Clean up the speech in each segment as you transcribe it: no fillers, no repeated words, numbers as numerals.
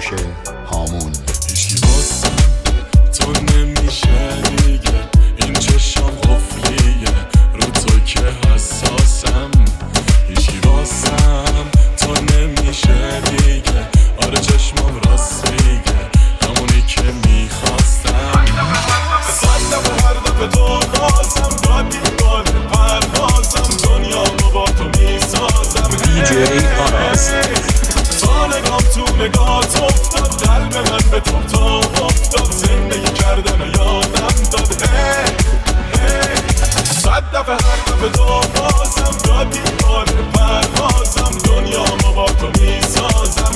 گوش هامون. هیچی واسم تو نمیشه دیگه، این چشم قفلیه رو تو که حساسم. هیچی واسم تو نمیشه دیگه، آره چشمم راست میگه همونی که میخواستم. صد دفعه هر دفعه تو بازم دادی باله پروازم، دنیا با تو میسازم. دیجی آراز تا نگام تو نگات افتاد، قلب من به تو افتاد، زندگی کردن یادم داد. صد دفعه هر دفعه تو بازم دادی باله پروازم، دنیا با تو میسازم.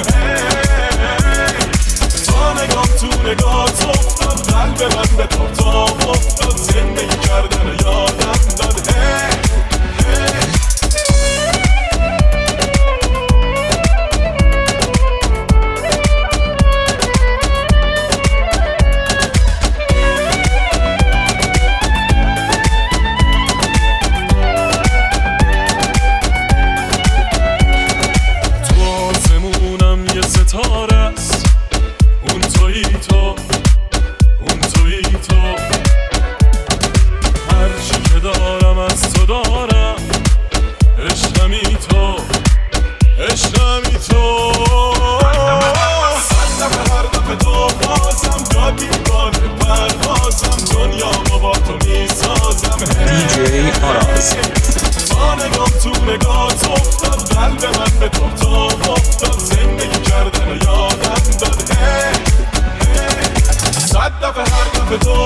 تا نگام تو نگات افتاد، قلب من به تو افتاد، زندگی کردن یادم داد. ستاره است اون تویی تو، اون تویی تو، هر چی که دارم از تو دارم، عشقمی تو، عشقمی تو. صد دفعه هر دفعه تو بازم دادی باله پروازم، دنیا با تو میسازم. دیجی آراز تا نگام تو نگات افتاد، قلب من به تو افتاد، زندگی کردن یادم داد. صد دفعه هر دفعه تو